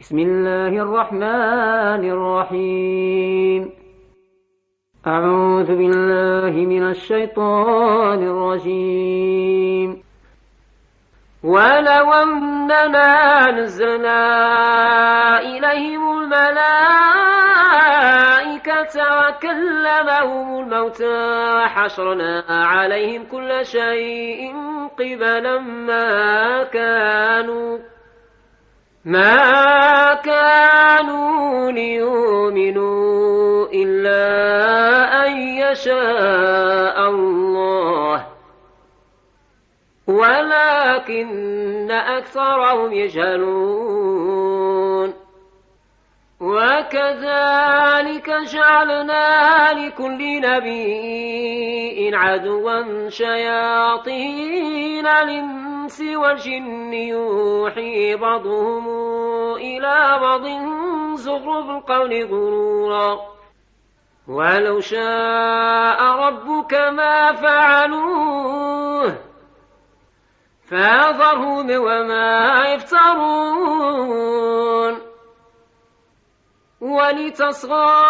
بسم الله الرحمن الرحيم. أعوذ بالله من الشيطان الرجيم. ولو أننا نزلنا إليهم الملائكة وكلمهم الموتى وحشرنا عليهم كل شيء قبلا ما كانوا ليؤمنوا إلا أن يشاء الله ولكن أكثرهم يجهلون. وكذلك جعلنا لكل نبي عدوا شياطين الإنس والجن يوحي بعضهم إلى بعض زخرف القول غرورا ولو شاء ربك ما فعلوه فذرهم وما يفترون. ولتصغى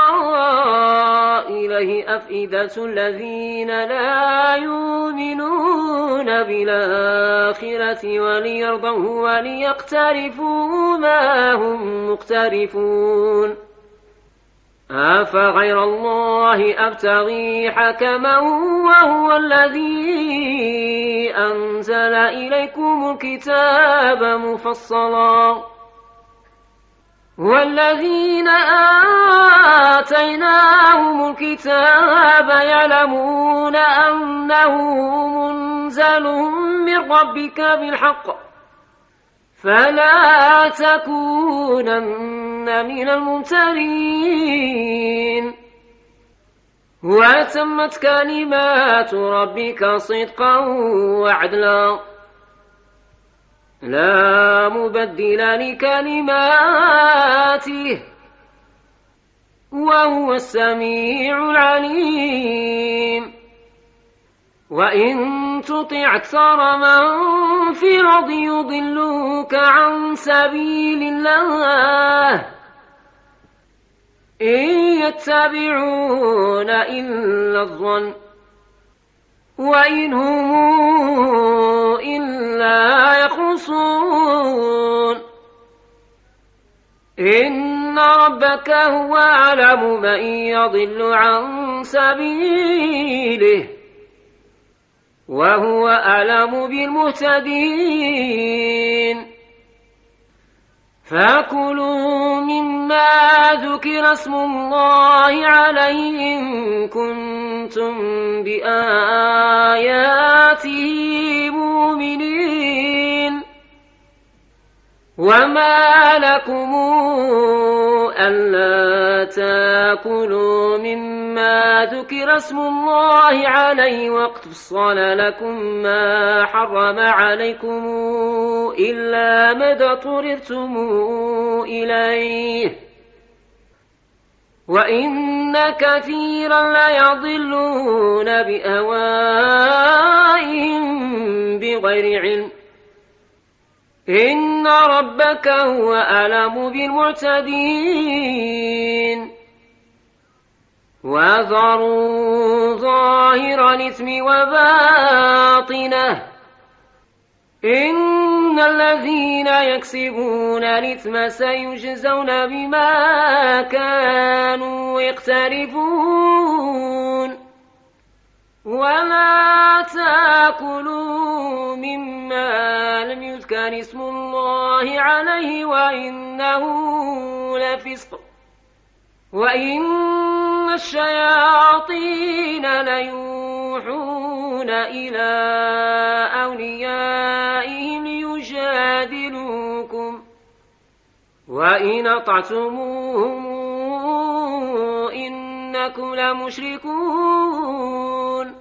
إليه أفئدة الذين لا يؤمنون بالآخرة وليرضوه وليقترفوا ما هم مقترفون. أفغير الله أبتغي حكما وهو الذي أنزل إليكم الكتاب مفصلا والذين آتيناهم الكتاب يعلمون أنه منزل من ربك بالحق فلا تكونن من الممترين. وتمت كلمات ربك صدقا وعدلا لا مبدل لكلماته وهو السميع العليم. وإن تطع أكثر من في الأرض يضلوك عن سبيل الله إن يتبعون إلا الظن وإن هم إلا يخرصون. إن ربك هو أعلم من يضل عن سبيله وهو أعلم بالمهتدين. فكلوا مما ذكر اسم الله عليه إن كنتم بآياته مؤمنين. وما لكم ألا تأكلوا مما ذكر اسم الله عليه وقد فصل لكم ما حرم عليكم إلا ما اضطررتم إليه وإن كثيرا ليضلون بأهوائهم بغير علم. إن ربك هو أعلم بالمعتدين. وذروا ظاهر الإثم وباطنه إن الذين يكسبون الإثم سيجزون بما كانوا يقترفون. ولا تأكلوا مما لم يذكر اسم الله عليه وإنه لفسق وإن الشياطين ليوحون إلى أوليائهم ليجادلوكم وإن أطعتموهم إنكم لمشركون.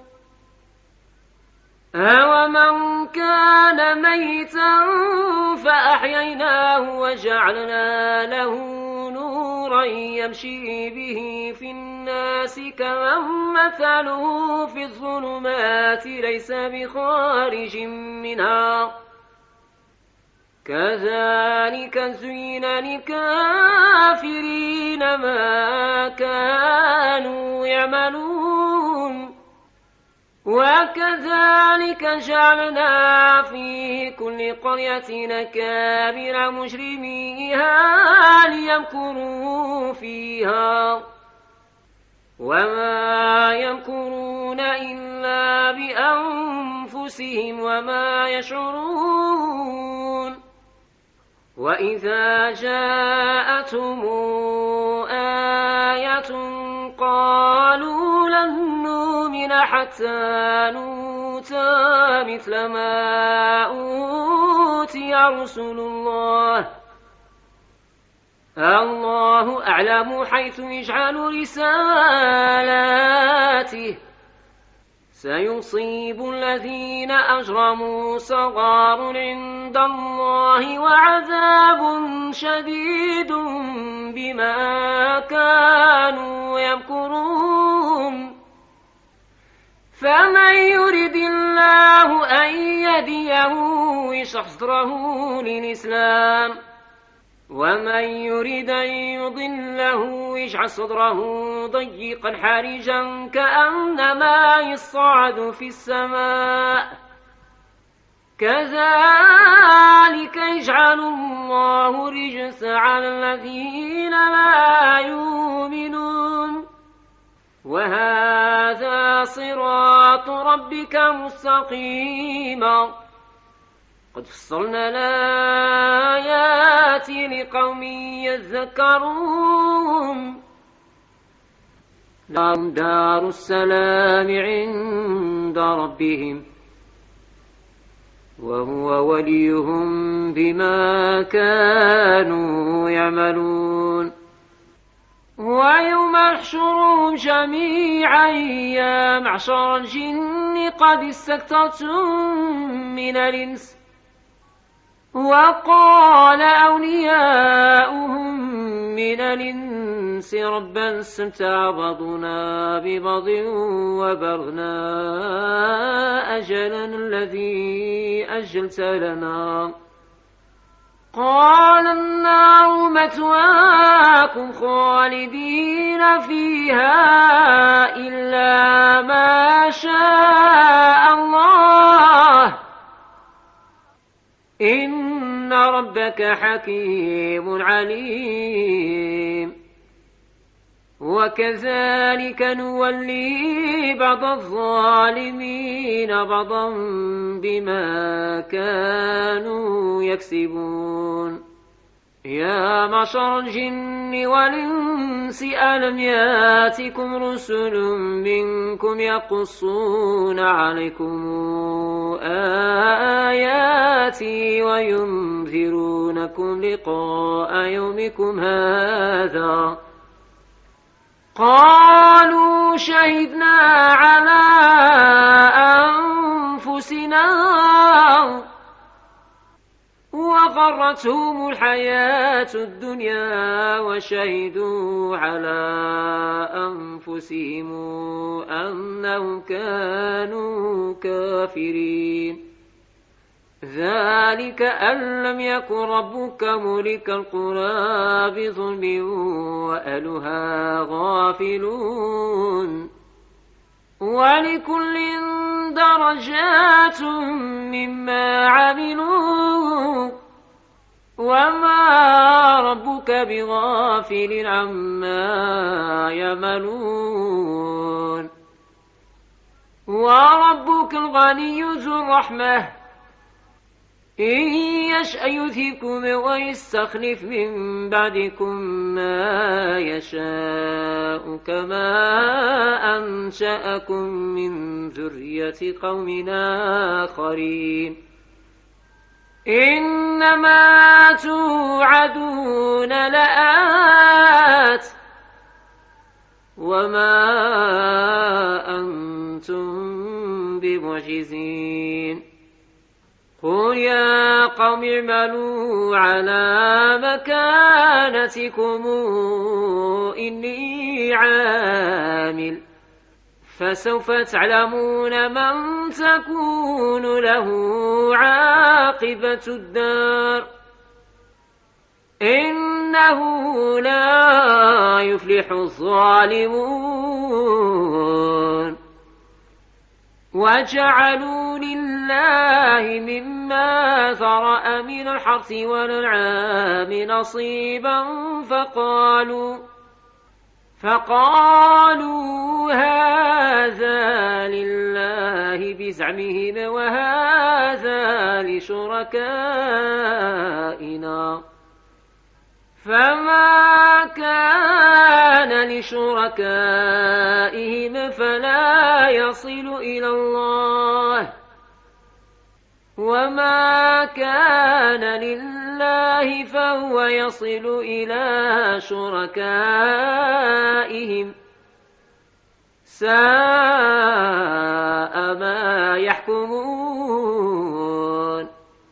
أومن كان ميتا فأحييناه وجعلنا له نورا يمشي به في الناس كمن مثله في الظلمات ليس بخارج منها كذلك زين للكافرين ما كانوا يعملون وكذلك جعلنا في كل قرية أكابر مجرميها ليمكروا فيها وما يمكرون إلا بأنفسهم وما يشعرون وإذا جاءتهم آية قالوا لن نؤمن حتى نؤتى مثل ما أوتي رسل الله الله أعلم حيث يجعل رسالاته سيصيب الذين أجرموا صغار عند الله وعذاب شديد بما كانوا يمكرون فمن يرد الله أن يهديه يشرح صدره للإسلام ومن يرد أن يضله يجعل صدره ضيقا حرجا كأنما يصعد في السماء كذلك يجعل الله الرجس على الذين لا يؤمنون وهذا صراط ربك مستقيما قد فصلنا الآيات لقوم يذكرون لهم دار السلام عند ربهم وهو وليهم بما كانوا يعملون ويوم يحشرهم جميعا يا معشر الجن قد استكثرتم من الإنس وقال أولياؤهم من الإنس ربنا استمتع بعضنا ببعض وبلغنا أجلنا الذي أجلت لنا قال النار مثواكم خالدين فيها إلا ما شاء الله إن ربك حكيم عليم وكذلك نولي بعض الظالمين بعضا بما كانوا يكسبون يا معشر الجن والإنس ألم ياتكم رسل منكم يقصون عليكم آياتي وينذرونكم لقاء يومكم هذا قالوا شهدنا على أنفسنا وغرتهم الحياة الدنيا وشهدوا على أنفسهم أنهم كانوا كافرين ذلك أن لم يكن ربك مهلك القرى بظلم وأهلها غافلون ولكل درجات مما عملوا وما ربك بغافل عما يعملون وربك الغني ذو الرحمة إن يشأ يذهبكم ويستخلف من بعدكم ما يشاء كما أنشأكم من ذرية قوم آخرين إنما توعدون لآت وما أنتم بمعجزين قل يا قوم اعملوا على مكانتكم إني عامل فسوف تعلمون من تكون له عاقبة الدار إنه لا يفلح الظالمون وجعلوا لله مما ذرأ من الحرث والأنعام نصيبا فقالوا هذا لله بزعمهم وهذا لشركائنا فما كان لشركائهم فلا يصل إلى الله وما كان لله فهو يصل إلى شركائهم ساء ما يحكمون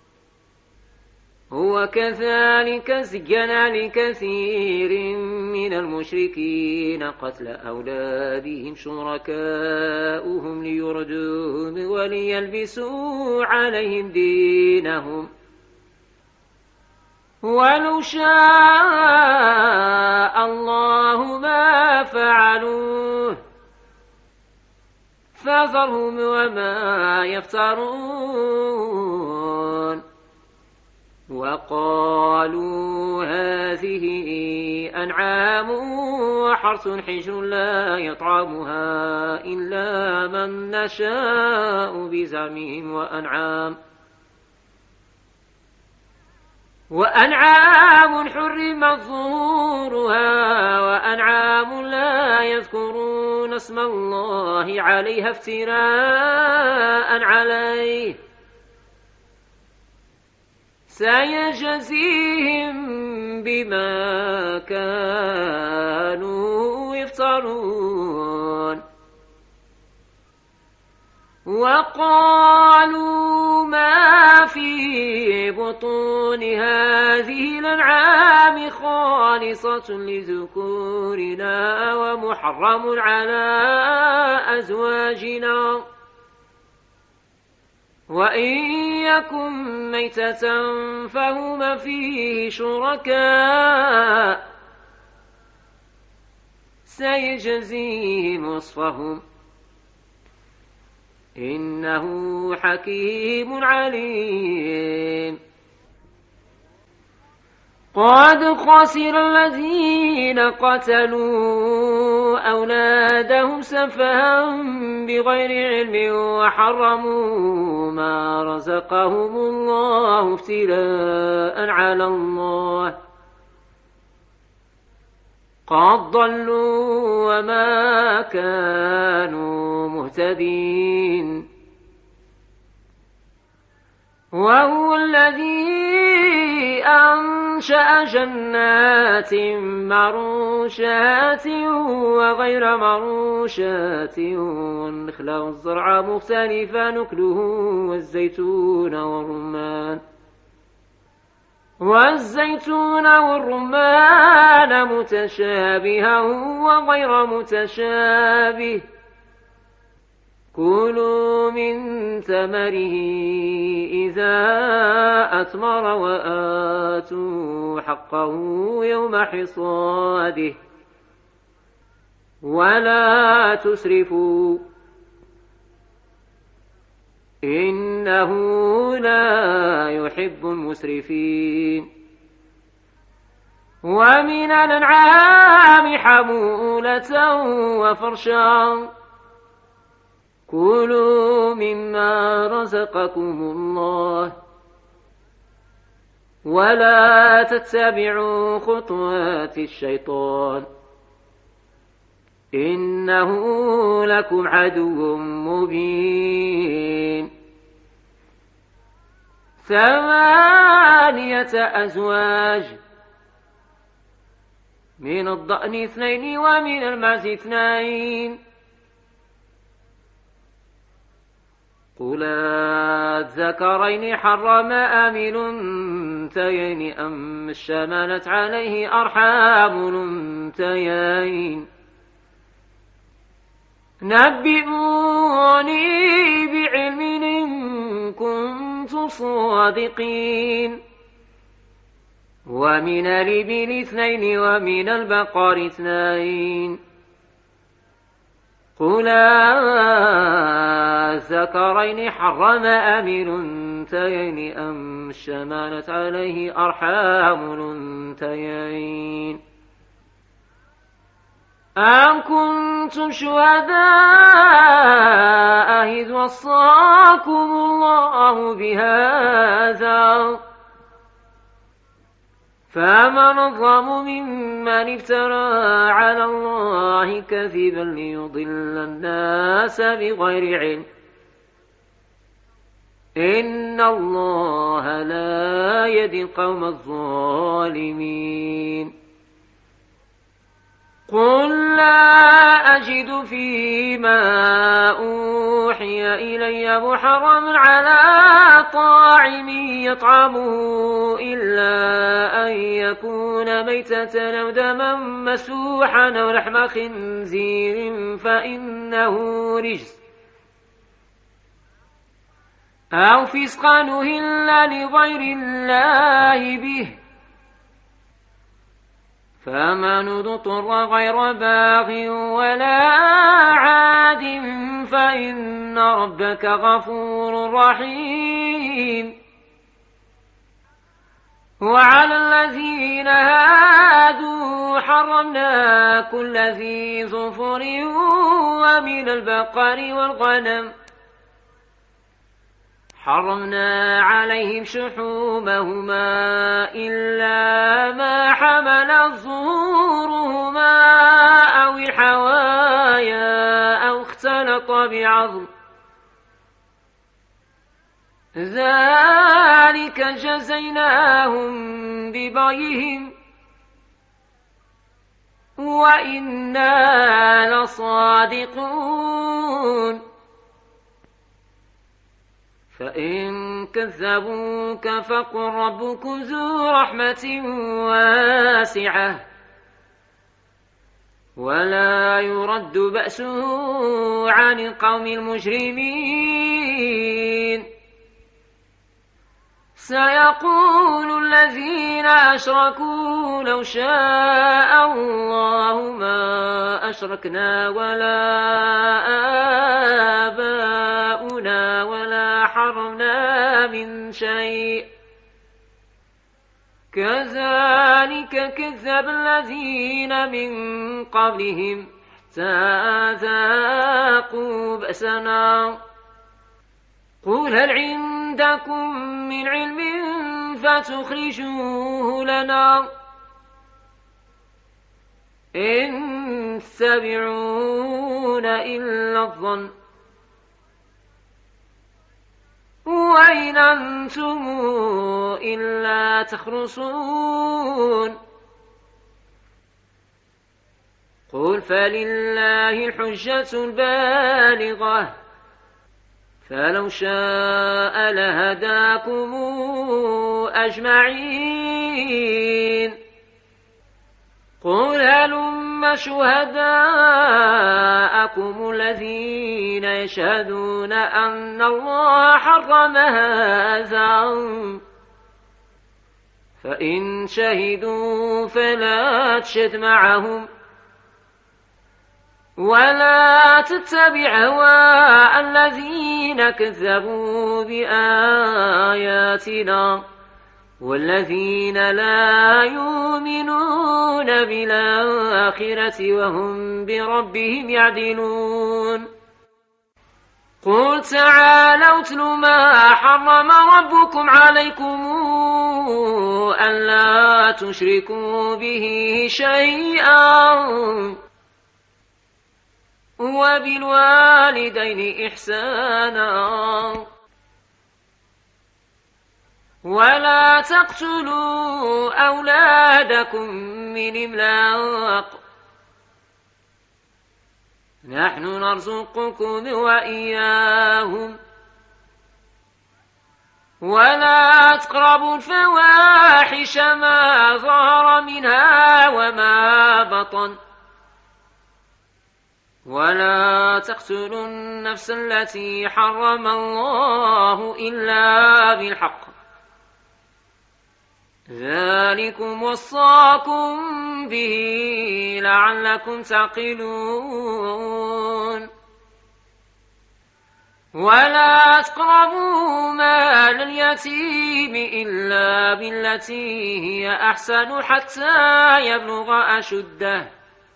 هو كذلك زين لكثير من المشركين قتل أولادهم شركاؤهم ليردوهم وليلبسوا عليهم دينهم ولو شاء الله ما فعلوه فذرهم وما يفترون وقالوا هذه أنعام وحرث حجر لا يطعمها إلا من نشاء بزعمهم وأنعام حرمت ظهورها وأنعام لا يذكرون اسم الله عليها افتراء عليه سيجزيهم بما كانوا يفترون وقالوا ما في بطون هذه الأنعام خالصة لذكورنا ومحرم على أزواجنا وإن يكن ميتة فهما فيه شركاء سيجزيهم وصفهم إنه حكيم عليم قد خسر الذين قتلوا أولادهم سفها بغير علم وحرموا ما رزقهم الله افتراء على الله قد ضلوا وما كانوا مهتدين وهو الذي أنشأ جنات معروشات وغير معروشات والنخل والزرع مختلفا نكله والزيتون والرمان متشابها وغير متشابه كلوا من ثمره إذا أثمر وآتوا حقه يوم حصاده ولا تسرفوا إنه لا يحب المسرفين ومن الأنعام حمولة وفرشا كلوا مما رزقكم الله ولا تتبعوا خطوات الشيطان إنه لكم عدو مبين 8 أزواج من الضأن 2 ومن المعز 2 قل الذكرين حرم أم الأنثيين أم اشتملت عليه أرحام الأنثيين نبئوني بعلم إن كنتم صادقين. ومن الإبل 2 ومن البقر 2 قل أذكرين حرم أم الأنثيين أم اشتملت عليه أرحام الأنثيين أم كنتم شهداء إذ وصاكم الله بهذا فمن أظلم ممن افترى على الله كذبا ليضل الناس بغير علم إن الله لا يهدي القوم الظالمين. قل لا أجد فيما أوحي إلي محرما على طاعم يطعمه إلا أن يكون ميتة أو دما مسفوحا أو لحم خنزير فإنه رجس أو فسقا أهل لغير الله به فمن اضطر غير باغ ولا عاد فإن ربك غفور رحيم. وعلى الذين هادوا حرمنا كل ذي ظفر ومن البقر والغنم حرمنا عليهم شحومهما إلا ما حملت ظهورهما أو الحوايا أو اختلط بعظم ذلك جزيناهم ببغيهم وإنا لصادقون. فإن كذبوك فقل ربكم ذو رحمة واسعة ولا يرد بأسه عن القوم المجرمين. سيقول الذين أشركوا لو شاء الله ما أشركنا ولا آباؤنا ولا حرمنا من شيء كذلك كذب الذين من قبلهم حتى ذاقوا بأسنا. قل هل عندكم من علم فتخرجوه لنا إن تتبعون إلا الظن وإن أنتم إلا تخرصون. قل فلله الحجة البالغة فلو شاء لهداكم أجمعين. قل هلم شهداءكم الذين يشهدون أن الله حرم هذا فإن شهدوا فلا تشهد معهم ولا تتبع هواء الذين كذبوا بآياتنا والذين لا يؤمنون بالآخرة وهم بربهم يعدلون. قل تعالوا اتل ما حرم ربكم عليكم ألا تشركوا به شيئا وبالوالدين إحسانا ولا تقتلوا أولادكم من إملاق نحن نرزقكم وإياهم ولا تقربوا الفواحش ما ظهر منها وما بطن ولا تقتلوا النفس التي حرم الله إلا بالحق ذلكم وصاكم به لعلكم تعقلون ولا تقربوا مال اليتيم إلا بالتي هي أحسن حتى يبلغ أشده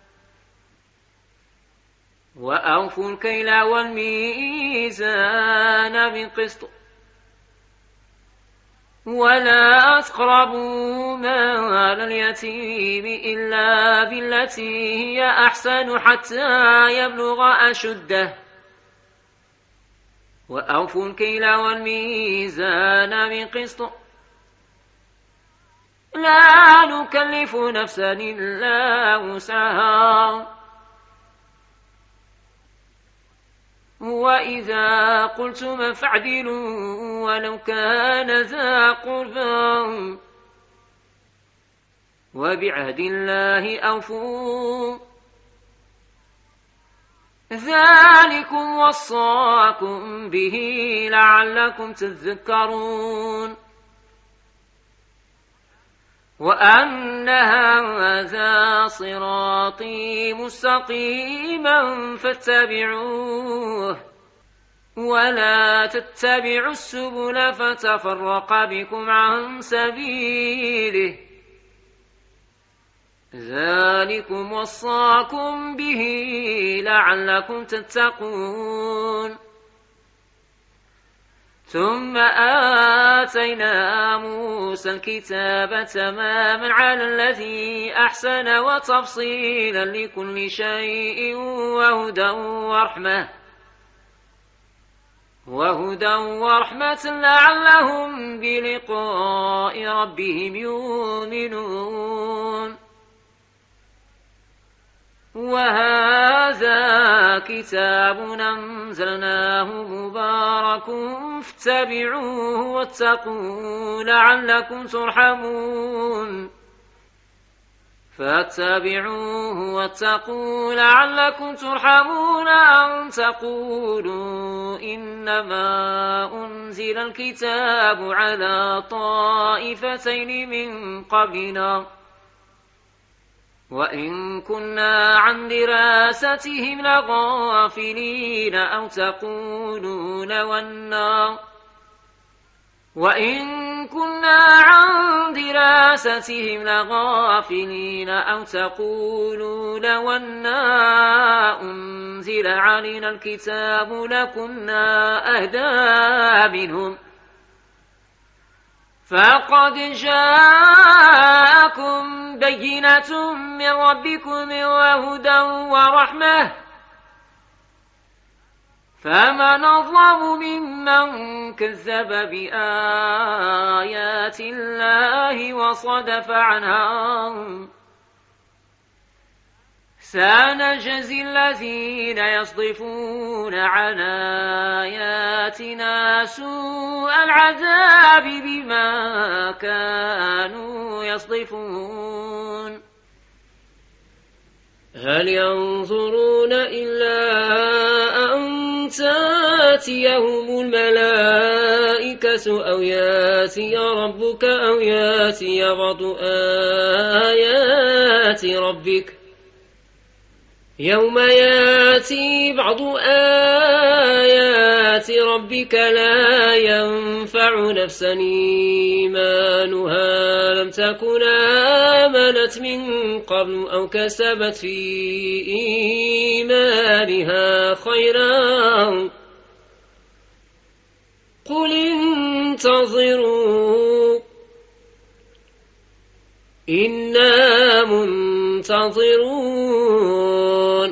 وأوفوا الكيل والميزان بالقسط ولا تقربوا مال اليتيم إلا بالتي هي أحسن حتى يبلغ أشده وأوفوا الكيل والميزان بالقسط لا نكلف نفسا إلا وسعها وإذا قلتم فاعدلوا ولو كان ذا قربى وبعهد الله أوفوا ذلكم وصاكم به لعلكم تذكرون وأن هذا صراطي مستقيما فاتبعوه ولا تتبعوا السبل فتفرق بكم عن سبيله ذلكم وصاكم به لعلكم تتقون ثم آتينا موسى الكتاب تماما على الذي أحسن وتفصيلا لكل شيء وهدى ورحمة لعلهم بلقاء ربهم يؤمنون وهذا كتاب أنزلناه مبارك فاتبعوه واتقوا لعلكم ترحمون فاتبعوه واتقوا لعلكم ترحمون أن تقولوا إنما أنزل الكتاب على طائفتين من قبلنا وإن كنا عن دراستهم لغافلين أو تقولون لو أنا أنزل علينا الكتاب لكنا أهدى منهم فقد جاءكم بينة من ربكم وهدى ورحمة فمن أظلم ممن كذب بآيات الله وصدف عنها سنجزي الذين يصدفون عن آياتنا سوء العذاب بما كانوا يصدفون هل ينظرون إلا أن تأتيهم الملائكة أو يأتي ربك أو يأتي بعض آيات ربك يوم يأتي بعض آيات ربك لا ينفع نفسا إيمانها لم تكن آمنت من قبل أو كسبت في إيمانها خيرا قل انتظروا إنا منتظرون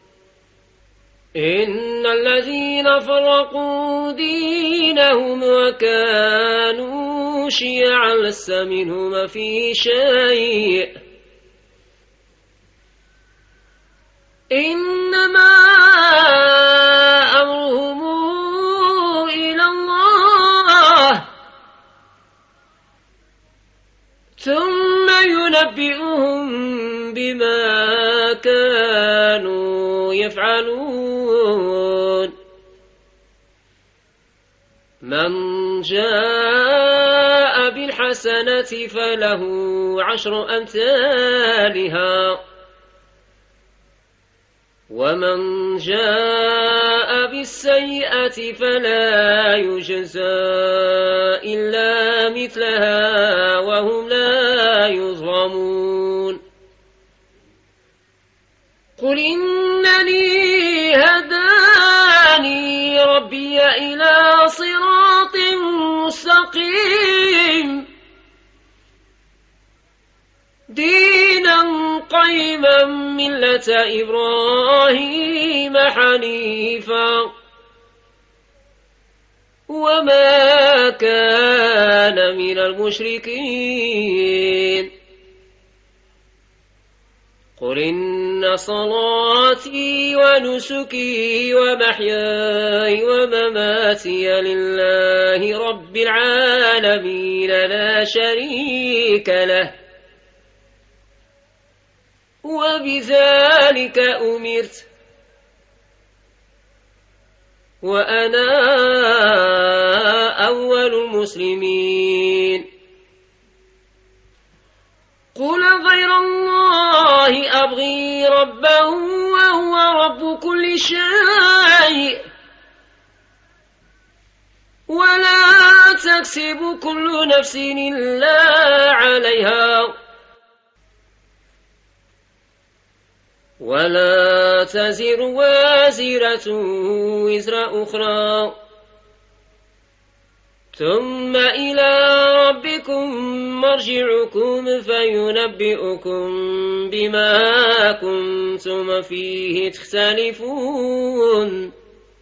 إن الذين فرقوا دينهم وكانوا شيعا لست منهم في شيء إنما أمرهم إلى الله ثم ينبئهم بما كانوا يفعلون من جاء بالحسنة فله 10 أمثالها ومن جاء بالسيئة فلا يجزى إلا مثلها وهم لا يظلمون قل إنني هداني ربي إلى صراط مستقيم دينا قيما ملة إبراهيم حنيفا وما كان من المشركين قل إن صلاتي ونسكي ومحياي ومماتي لله رب العالمين لا شريك له وبذلك أمرت وأنا أول المسلمين قل غير الله أبغي ربا وهو رب كل شيء ولا تكسب كل نفس إلا عليها ولا تزر وازرة وزر أخرى ثم إلى ربكم مرجعكم فينبئكم بما كنتم فيه تختلفون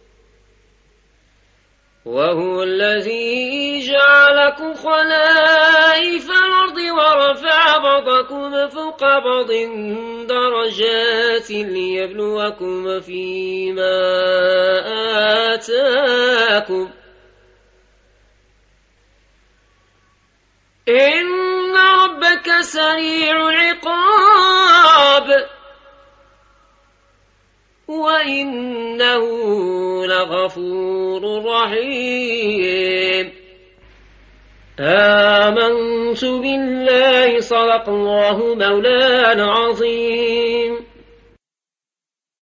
وهو الذي جعلكم خلائف الأرض ورفع بعضكم فوق بعض درجات ليبلوكم فيما آتاكم إن ربك سريع العقاب وإنه لغفور رحيم آمنت بالله صدق الله مولانا العظيم